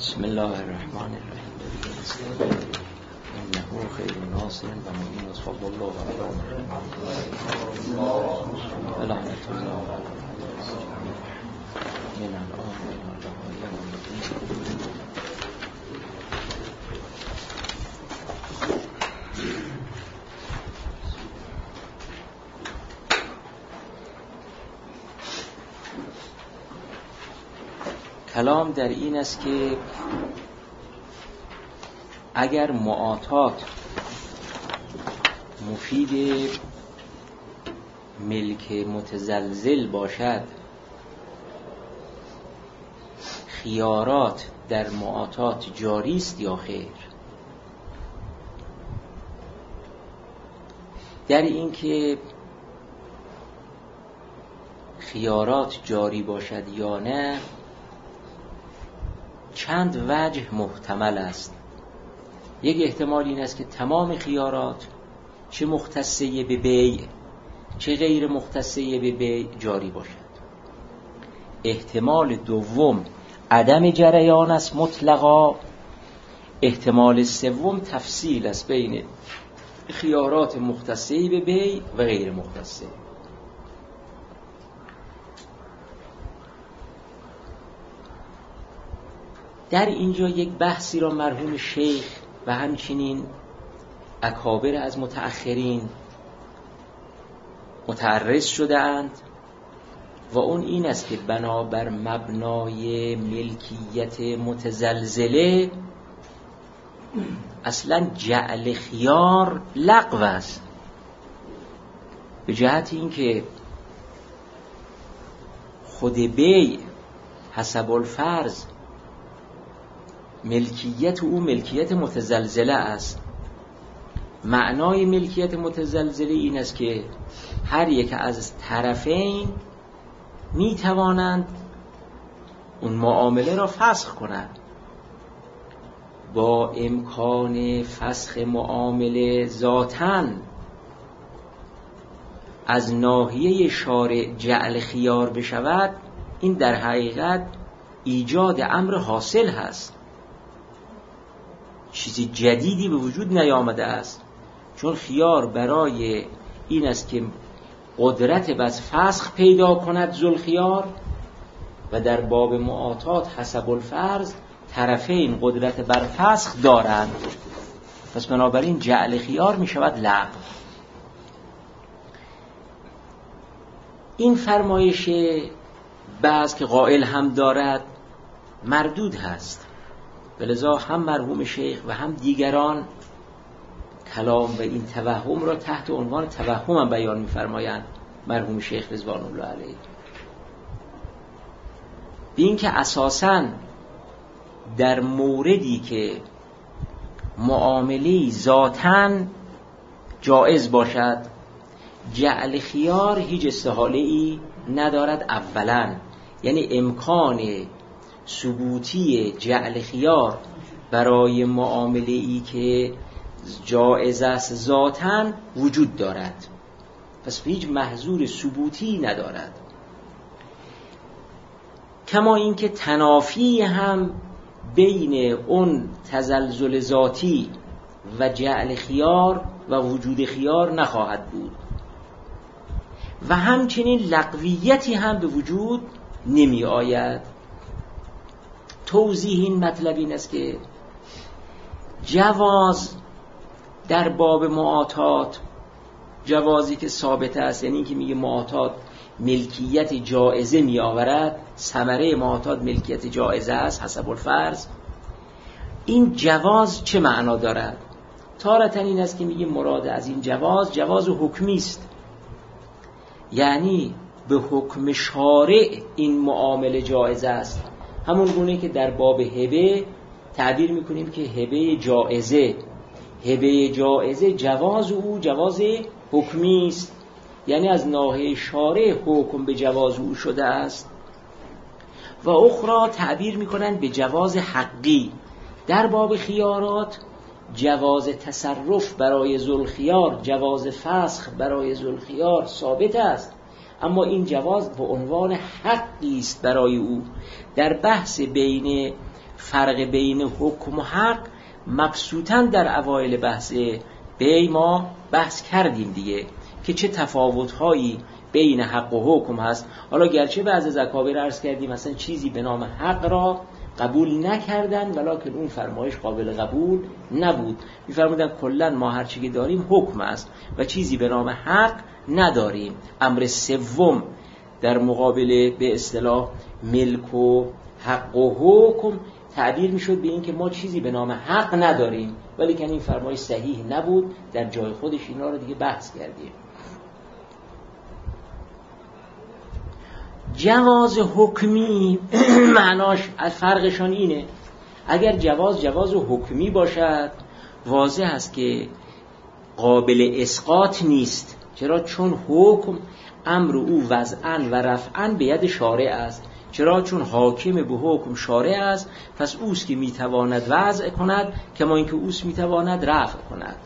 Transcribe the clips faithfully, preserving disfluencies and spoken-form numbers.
بسم الله الرحمن الرحیم. انه خیر ناصر و معین و صلی الله علی محمد و لعنت الله من الان کلام در این است که اگر معاطات مفید ملک متزلزل باشد، خیارات در معاطات جاری است یا خیر؟ در این که خیارات جاری باشد یا نه چند وجه محتمل است. یک احتمال این است که تمام خیارات چه مختصه به بیع چه غیر مختصه به بیع جاری باشد. احتمال دوم عدم جریان است مطلقا. احتمال سوم تفصیل است بین خیارات مختصه به بیع و غیر مختصه. در اینجا یک بحثی را مرحوم شیخ و همچنین اکابر از متأخرین متعرض شده اند و اون این است که بنابر مبنای ملکیت متزلزله اصلا جعل خیار لغو است، به جهت این که خود بیع حسب الفرض ملکیت او ملکیت متزلزله است. معنای ملکیت متزلزله این است که هر یک از طرفین می توانند اون معامله را فسخ کنند. با امکان فسخ معامله ذاتاً از ناحیه شارع جعل خیار بشود، این در حقیقت ایجاد امر حاصل هست، چیزی جدیدی به وجود نیامده است. چون خیار برای این است که قدرت بس فسخ پیدا کند ذوالخیار، و در باب معاطات حسب الفرض طرفین قدرت بر فسخ دارند، پس بنابراین جعل خیار می شود لغو. این فرمایش بعض که قائل هم دارد مردود هست، ولذا هم مرحوم شیخ و هم دیگران کلام و این توهم را تحت عنوان توهم هم بیان می‌فرمایند. مرحوم شیخ رضوان الله علیه بین که اساساً در موردی که معامله ذاتاً جائز باشد جعل خیار هیچ استحاله‌ای ندارد. اولاً یعنی امکان ثبوتی جعل خیار برای معامله ای که جائز است ذاتاً وجود دارد، پس هیچ محظور ثبوتی ندارد. کما اینکه تنافی هم بین اون تزلزل ذاتی و جعل خیار و وجود خیار نخواهد بود و همچنین لغویتی هم به وجود نمی آید. توضیح این مطلب این است که جواز در باب معاطات، جوازی که ثابت است، یعنی که میگه معاطات ملکیت جائزه می آورد، ثمره معاطات ملکیت جائزه است حسب الفرض. این جواز چه معنا دارد؟ تارة این است که میگه مراد از این جواز جواز حکمی است، یعنی به حکم شارع این معامله جائزه است. همون گونه که در باب هبه تعبیر میکنیم که هبه جائزه، هبه جائزه جواز او جواز حکمی است، یعنی از ناحیه شارع حکم به جواز او شده است. و اخرى تعبیر میکنن به جواز حقی. در باب خیارات جواز تصرف برای ذوالخیار، جواز فسخ برای ذوالخیار ثابت است، اما این جواز به عنوان حقی است برای او. در بحث بین فرق بین حکم و حق مبسوطاً در اوایل بحث بی ما بحث کردیم دیگه که چه تفاوت‌هایی بین حق و حکم هست. حالا گرچه بعضی از اکابر عرض کردیم مثلا چیزی به نام حق را قبول نکردن ولکن اون فرمایش قابل قبول نبود، می‌فرمودن کلاً ما هر چیزی داریم حکم است و چیزی به نام حق نداریم. امر سوم در مقابل به اصطلاح ملک و حق و حکم تعبیر میشد به این که ما چیزی به نام حق نداریم، ولی که این فرمایش صحیح نبود، در جای خودش اینا رو دیگه بحث کردیم. جواز حکمی معناش از فرقشان اینه، اگر جواز جواز حکمی باشد واضح است که قابل اسقاط نیست. چرا؟ چون حکم امر او وضعاً و رفعاً به ید شارع است. چرا؟ چون حاکم به حکم شارع است، پس اوست که میتواند وضع کند کما اینکه اوست میتواند رفع کند.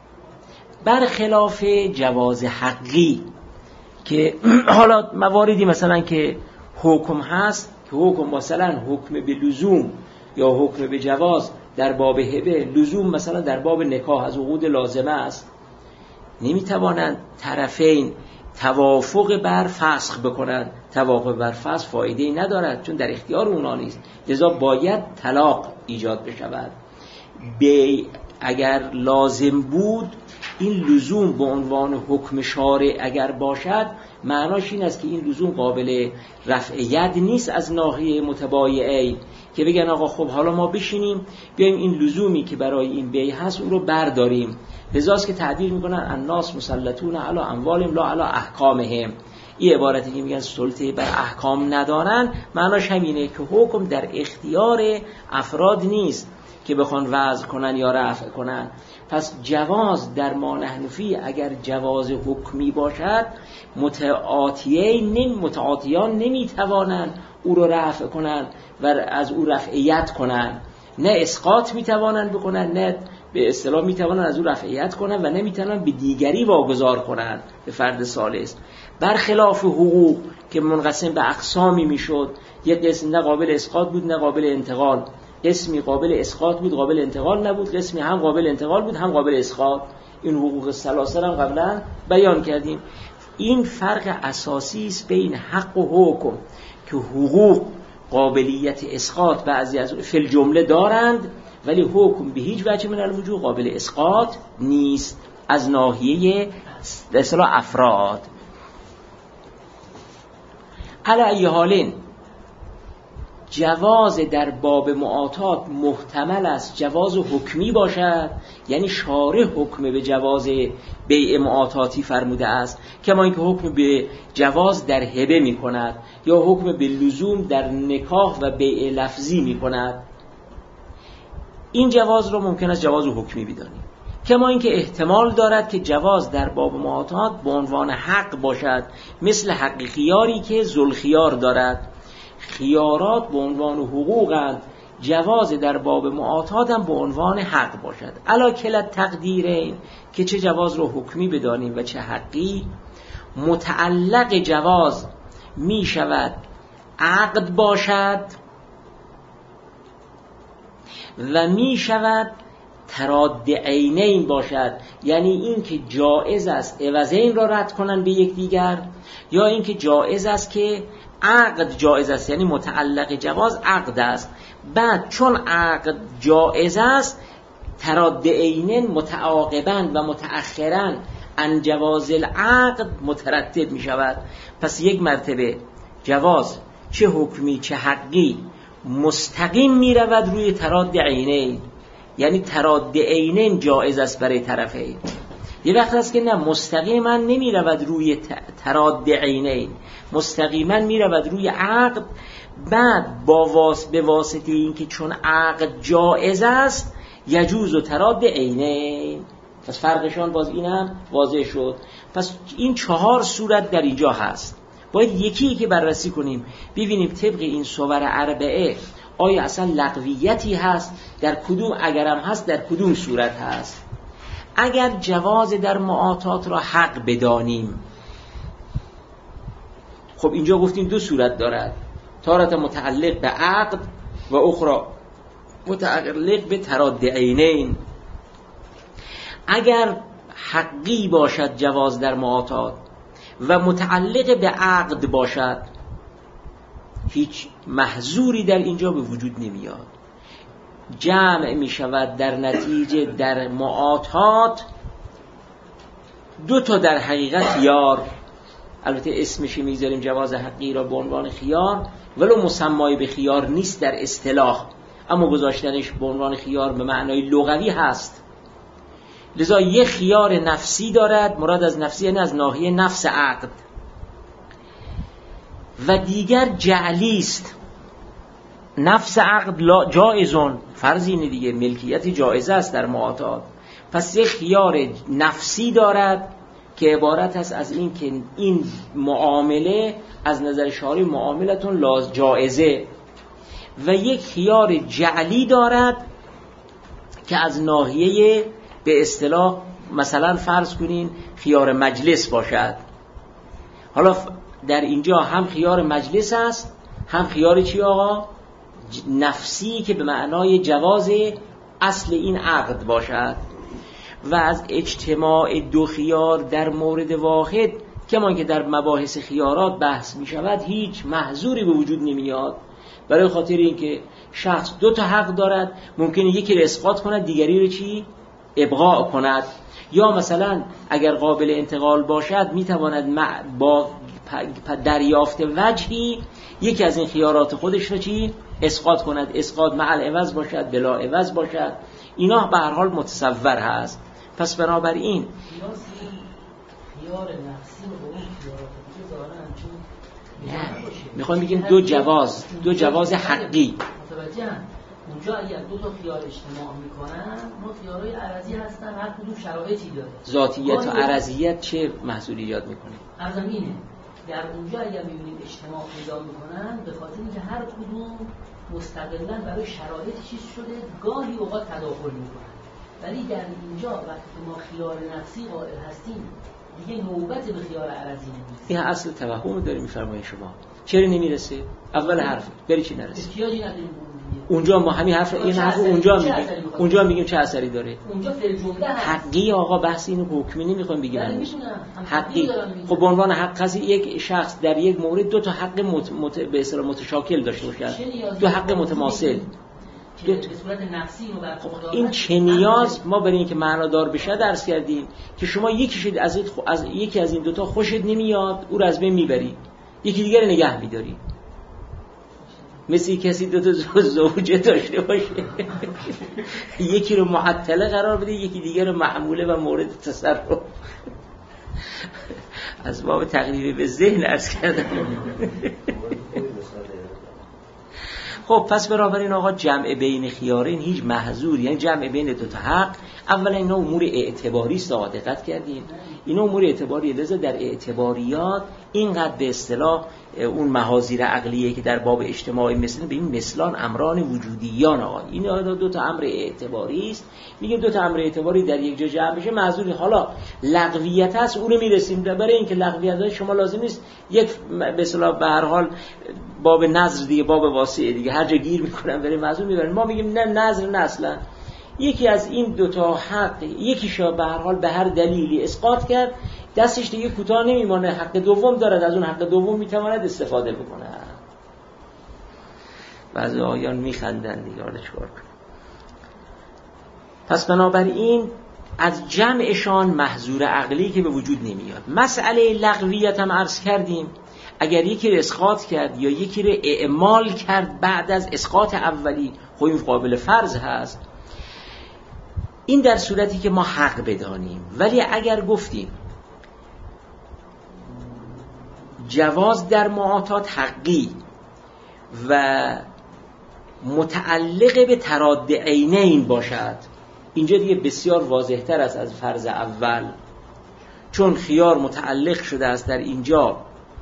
برخلاف جواز حقی که حالا مواردی مثلا که حکم هست که حکم مثلا حکم به لزوم یا حکم به جواز در باب هبه، لزوم مثلا در باب نکاح از عقود لازمه است، نمیتوانند طرفین توافق بر فسخ بکنند. توافق بر فسخ فایده‌ای ندارد چون در اختیار اونا نیست، لذا باید طلاق ایجاد بشود. بی اگر لازم بود این لزوم به عنوان حکم شارع اگر باشد معناش این است که این لزوم قابل رفع ید نیست از ناحیه متبایعی که بگن آقا خب حالا ما بشینیم بیایم این لزومی که برای این بیع هست اون رو برداریم. لذاست که تعبیر میکنن الناس مسلطون علی اموالهم لا علی احکامهم. این عبارتی که میگن سلطه بر احکام ندارن معناش همینه که حکم در اختیار افراد نیست که بخوان وضع کنن یا رفع کنن. پس جواز در ما نحنفی اگر جواز حکمی باشد متعاطیین نمی متعاطیان نمیتوانند او رو رفع کنن و از او رفعیت کنن، نه اسقاط میتوانند بکنن نه به اصطلاح میتوانند از او رفعیت کنن و نمیتوانند به دیگری واگذار کنن به فرد ثالث. برخلاف حقوق که منقسم به اقسامی میشد، یک قسم نه قابل اسقاط بود نه قابل انتقال، قسمی قابل اسقاط بود قابل انتقال نبود، قسمی هم قابل انتقال بود هم قابل اسقاط. این حقوق الثلاثه هم قبلا بیان کردیم. این فرق اساسی است بین حق و حکم که حقوق قابلیت اسقاط بعضی از فی جمله دارند ولی حکم به هیچ وجه من الوجوه قابل اسقاط نیست از ناحیه به اصطلاح افراد. علی ای حالین جواز در باب معاطات محتمل است جواز حکمی باشد، یعنی شارع حکم به جواز بیع معاطاتی فرموده است کما اینکه حکم به جواز در هبه می کند یا حکم به لزوم در نکاح و بیع لفظی می کند. این جواز رو ممکن است جواز حکمی بدانیم، کما اینکه احتمال دارد که جواز در باب معاطات به عنوان حق باشد، مثل حق خیاری که ذوالخیار دارد. خیارات به عنوان حقوقند، جواز در باب معاطات هم به عنوان حق باشد. علا کلا تقدیرین که چه جواز رو حکمی بدانیم و چه حقی. متعلق جواز می شود عقد باشد و می شود تراد عینین باشد، یعنی این که جائز است عوضین را رد کنن به یک دیگر، یا این که جائز است که عقد جائز است، یعنی متعلق جواز عقد است. بعد چون عقد جائز است تراد عینین متعاقباً و متأخراً عن جواز العقد مترتب می شود. پس یک مرتبه جواز چه حکمی چه حقی مستقیم می رود روی تراد عینین، یعنی تراد عینین جائز است برای طرفین. یه وقت هست که نه مستقیما نمی رود روی تراد عینین، مستقیما می رود روی عقد. بعد با واس به واسطه این که چون عقد جائز است یجوز و تراد عینین. پس فرقشان باز اینم واضح شد. پس این چهار صورت در اینجا هست، باید یکی یکی بررسی کنیم ببینیم طبق این صور اربعه آیا اصلا لغویتی هست، در کدوم اگرم هست در کدوم صورت هست. اگر جواز در معاطات را حق بدانیم، خب اینجا گفتیم دو صورت دارد، تارت متعلق به عقد و اخرى متعلق به تراد عینین. اگر حقی باشد جواز در معاطات و متعلق به عقد باشد، هیچ محظوری در اینجا به وجود نمیاد. جمع می شود در نتیجه در معاطات دو تا در حقیقت خیار، البته اسمش میذاریم جواز حقی را به عنوان خیار، ولو مسمای به خیار نیست در اصطلاح، اما گذاشتنش به عنوان خیار به معنای لغوی هست. لذا یک خیار نفسی دارد، مراد از نفسی یعنی از ناحیه نفس عقد، و دیگر جعلی است. نفس عقد جایزون، فرض اینه دیگه، ملکیت جایزه است در معاطات. پس یک خیار نفسی دارد که عبارت است از این که این معامله از نظر شارع معاملتون لاز جایزه، و یک خیار جعلی دارد که از ناحیه به اصطلاح مثلا فرض کنین خیار مجلس باشد. حالا در اینجا هم خیار مجلس است، هم خیار چی آقا؟ نفسی که به معنای جواز اصل این عقد باشد. و از اجتماع دو خیار در مورد واحد کمان که در مباحث خیارات بحث می شود هیچ محظوری به وجود نمیاد، برای خاطر اینکه شخص دو تا حق دارد، ممکنه یکی رو اسقاط کند دیگری رو چی؟ ابقاء کند. یا مثلا اگر قابل انتقال باشد می تواند با دریافت وجهی یکی از این خیارات خودش رو چی؟ اسقاط کند. اسقاط مع العوض باشد، بلا عوض باشد، اینا به هر حال متصور هست. پس بنابراین خیار نفسی و اون خیارات دیگه دارن، چون نه میخوام بگیم دو جواز، دو جواز حقی. متوجه اونجا اگر دو تا خیار اجتماع میکنن، اون خیارهای عرضی هستن، هر کدوم شرایطی داره. ذاتیت و عرضیت چه محصول ایجاد میکنه؟ ارزم اینه در اونجا اگر میبینیم اجتماع پیدا میکنن، به خاطر اینکه هر کدوم مستقلاً برای شرایط چیز شده، گاهی اوقات تداخل میکنن. ولی در اینجا وقتی ما خیار نفسی قائل هستیم، دیگه نوبت به خیار عرضی نمیرسه. این اصل توهم رو داری میفرمایید شما. چرا نمیرسه؟ اول حرف بری چی نرسه؟ احتیاجی نداریم. اونجا ما همین حرف این حرف اونجا میگیم، اونجا میگیم چه اثری داره؟ اونجا فعل جمله هست. حقی آقا، بحث اینو حکمی نمیخوایم بگیم. حقی خب به عنوان حق قضیه یک شخص در یک مورد دو تا حق مت... مت... به اصطلاح متشاکل داشته باشه، دو حق متماثل. به صورت نفسی و برخوردار. این چه نیاز ما برای اینکه معنادار بشه درس کردیم که شما یکیش از این از یکی از این دو تا خوشت نمیاد، او رو از بین میبری، یکی دیگر نگه میداری. مثل کسی دو تا زوجه داشته باشه، یکی رو معطله قرار بده، یکی دیگر رو محموله و مورد تصرف. از باب تقریبی به ذهن عرض کردم. خب پس بنابراین آقا جمع بین خیارین هیچ محظوری، یعنی جمع بین دو تا حق. اولا اینا امور اعتباری است، دقت کردین اینا امور اعتباری، لذا در اعتباریات اینقدر به اصطلاح اون محاذیر عقلیه که در باب اجتماعی مثل به این مثلان امران وجودیان آقا، این دو تا امر اعتباری است. میگه دو تا امر اعتباری در یک جا جمع بشه محظوری. حالا لغویت هست، اون رو میرسیم. برای اینکه لغویت شما لازم نیست یک به اصطلاح به هر حال باب نظر دیگه، باب واسعه دیگه، هر جا گیر میکنن برای معذور میبرن. ما میگیم نه، نظر نه، اصلا یکی از این دوتا حق یکیشا به هر حال به هر دلیلی اسقاط کرد، دستش دیگه کوتاه نمیمانه، حق دوم دارد، از اون حق دوم میتواند استفاده بکنه. بعضی آیان میخندن دیگه، حالا چیکار کنه؟ پس بنابراین از جمعشان محظور عقلی که به وجود نمیاد. مسئله لغویت هم عرض کردیم، اگر یکی رو اسقاط کرد یا یکی رو اعمال کرد بعد از اسقاط اولی، خب این قابل فرض هست. این در صورتی که ما حق بدانیم. ولی اگر گفتیم جواز در معاطات حقی و متعلق به تراد عینین باشد، اینجا دیگه بسیار واضح‌تر است از فرض اول، چون خیار متعلق شده است در اینجا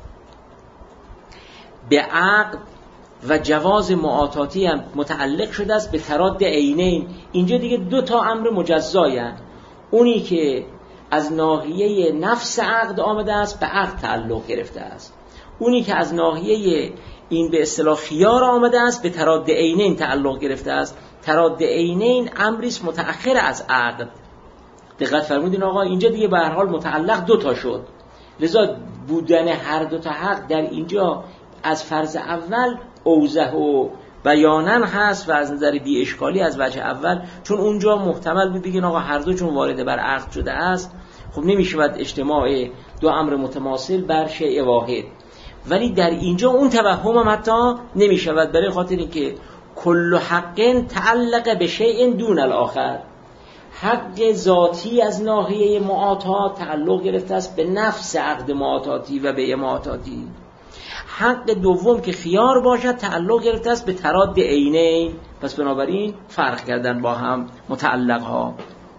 به عقد و جواز معاطاتی هم متعلق شده است به تراد عینین. اینجا دیگه دو تا امر مجزاین، اونی که از ناحیه نفس عقد آمده است به عقد تعلق گرفته است، اونی که از ناحیه این به اصطلاح خیار آمده است به تراد عینین تعلق گرفته است. تراد عینین امری است متأخر از عقد. دقت فرمودین آقا، اینجا دیگه به هر حال متعلق دو تا شد، لذا بودن هر دو تا حق در اینجا از فرض اول اوضح و بیانن هست و از نظر بی اشکالی از وجه اول، چون اونجا محتمل بود بگین آقا هر دو چون وارد بر عقد شده است، خب نمیشود اجتماع دو امر متماثل بر شیء واحد. ولی در اینجا اون توهم هم حتی نمیشود، برای خاطر اینکه کل حق تعلق به شیء دون الاخر، حق ذاتی از ناحیه معاطات تعلق گرفته است به نفس عقد معاطاتی و به معاطاتی. حق دوم که خیار باشد تعلق گرفته است به تراد عینین. پس بنابراین فرق کردن با هم متعلق ها.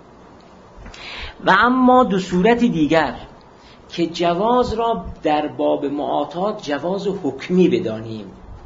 و اما دو صورت دیگر که جواز را در باب معاطات جواز حکمی بدانیم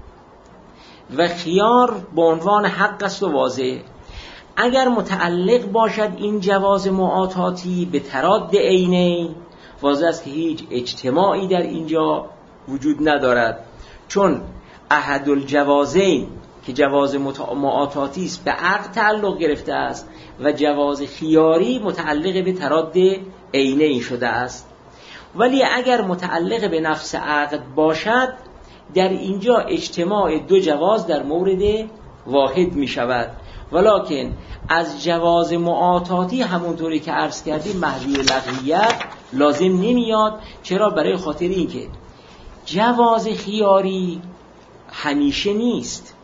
و خیار به عنوان حق است و واضح. اگر متعلق باشد این جواز معاطاتی به تراد عینین، واضح است که هیچ اجتماعی در اینجا وجود ندارد، چون احد الجوازین که جواز معاطاتی است به عقد تعلق گرفته است و جواز خیاری متعلق به تراد عینین شده است. ولی اگر متعلق به نفس عقد باشد، در اینجا اجتماع دو جواز در مورد واحد می شود، ولکن از جواز معاطاتی همونطوری که عرض کردیم محضی لغویت لازم نمیاد. چرا؟ برای خاطر اینکه جواز خیاری همیشه نیست،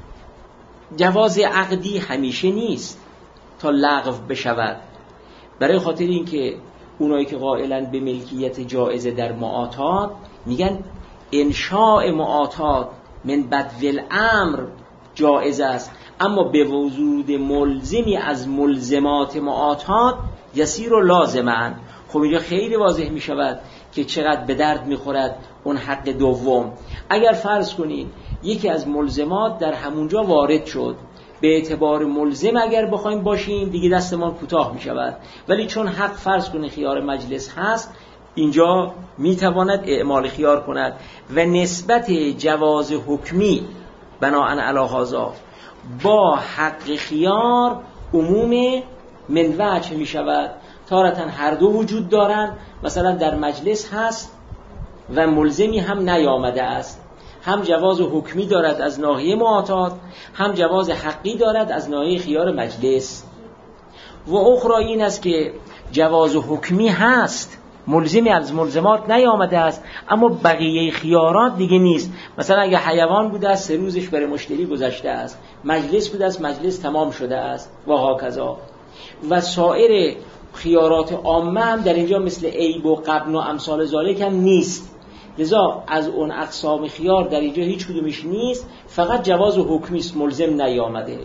جواز عقدی همیشه نیست تا لغو بشود. برای خاطر اینکه اونایی که قائلن به ملکیت جائزه در معاطات میگن انشاء معاطات من بدو الامر جائز است، اما به وجود ملزمی از ملزمات معاطات یسیر و لازمن. خب اینجا خیلی واضح می شود که چقدر به درد می خورد اون حق دوم. اگر فرض کنید یکی از ملزمات در همونجا وارد شد، به اعتبار ملزم اگر بخوایم باشیم دیگه دستمان کوتاه می شود، ولی چون حق فرض کنید خیار مجلس هست، اینجا می تواند اعمال خیار کند و نسبت جواز حکمی بناء علی هذا با حق خیار عموم من وجه می شود. تارتاً هر دو وجود دارند، مثلا در مجلس هست و ملزمی هم نیامده است، هم جواز حکمی دارد از ناحیه معاطات، هم جواز حقی دارد از ناحیه خیار مجلس. و اخرى این است که جواز حکمی هست، ملزمی از ملزمات نیامده است، اما بقیه خیارات دیگه نیست. مثلا اگه حیوان بوده است سه روزش برای مشتری گذشته است، مجلس بوده است مجلس تمام شده است و هاکذا. و سایر خیارات عامه هم در اینجا مثل عیب و غبن و امثال ذالک هم نیست. لذا از اون اقسام خیار در اینجا هیچ کدومش نیست، فقط جواز و حکمی است، ملزم نیامده.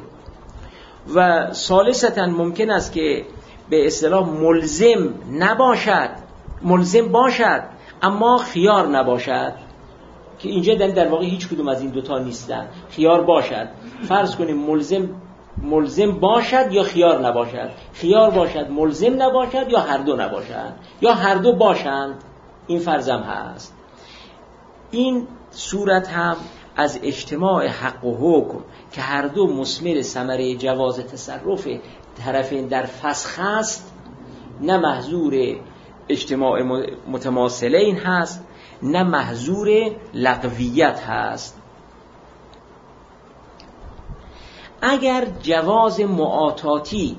و ثالثاً ممکن است که به اصطلاح ملزم نباشد، ملزم باشد اما خیار نباشد، که اینجا در واقع هیچ کدوم از این دوتا نیستن. خیار باشد، فرض کنیم ملزم ملزم باشد یا خیار نباشد، خیار باشد ملزم نباشد یا هر دو نباشد یا هر دو باشند، این فرضم هست. این صورت هم از اجتماع حق و حکم که هر دو مثمر ثمره جواز تصرف طرفین در فسخ است، نه محظور اجتماع متماثلین هست نه محظور لغویت هست. اگر جواز معاطاتی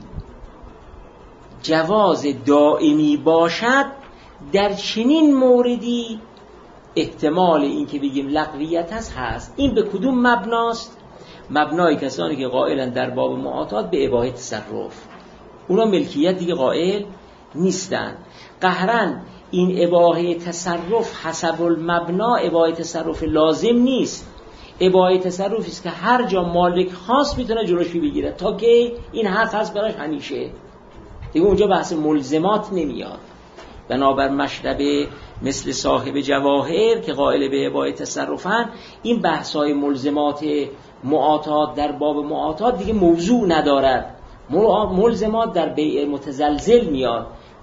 جواز دائمی باشد، در چنین موردی احتمال این که بگیم لغویت هست هست. این به کدوم مبناست؟ مبنای کسانی که قائلن در باب معاطات به اباحه تصرف، اونا ملکیت دیگه قائل نیستن. قهرن این اباحه تصرف حسب المبنا اباحه تصرف لازم نیست، اباحه تصرفی است که هر جا مالک خاص میتونه جلوشی بگیره، تا که این حق هست براش همیشه دیگه. اونجا بحث ملزمات نمیاد. بنابر مشرب مثل صاحب جواهر که قائل به اباحه تصرفن، این بحث‌های ملزمات معاطات در باب معاطات دیگه موضوع ندارد. ملزمات در بیع متزلزل میاد،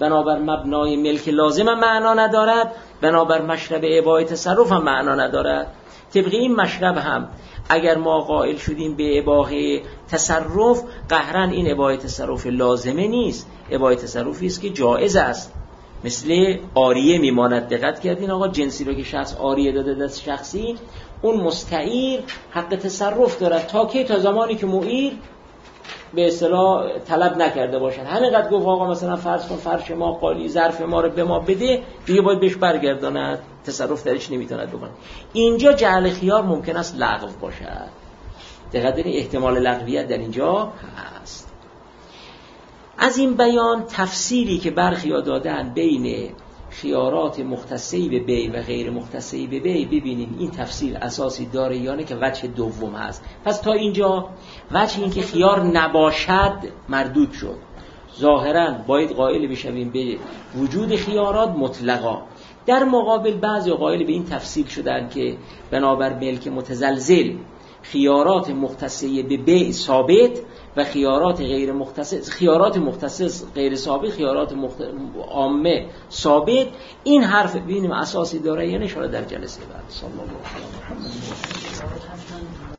بنابر مبنای ملک لازم هم معنا ندارد، بنابر مشرب اباحه تصرف هم معنا ندارد. طبق این مشرب هم اگر ما قائل شدیم به اباحه تصرف، قهرن این اباحه تصرف لازمه نیست، اباحه تصرفی است که جایز است. مثل عاریه میماند. دقت کردین آقا، جنسی رو که شخص عاریه داده دست شخصی، اون مستعیر حق تصرف دارد تا که تا زمانی که معیر به اصطلاح طلب نکرده باشن. همینقدر گفت آقا مثلا فرض کن فرش ما قالی، ظرف ما رو به ما بده، دیگه باید بهش برگرداند، تصرف درش نمیتوند بکنه. اینجا جعل خیار ممکن است لغو باشد. دقت کنید احتمال لغویت در اینجا هست. از این بیان تفسیری که برخیا دادن بین خیارات مختصی به بی و غیر مختصی به بی، ببینید این تفسیر اساسی داره یعنی که وجه دوم هست. پس تا اینجا وجه این که خیار نباشد مردود شد. ظاهراً باید قائل بشویم به وجود خیارات مطلقا. در مقابل بعضی قائل به این تفسیر شدن که بنابر ملک متزلزل خیارات مختصی به بی ثابت و خیارات غیر مختص خیارات مختص غیر ثابت، خیارات مخت... عامه ثابت. این حرف ببینیم اساسی داره یا نه، ان شاء الله در جلسه بعد. صلی الله علیه و محمد.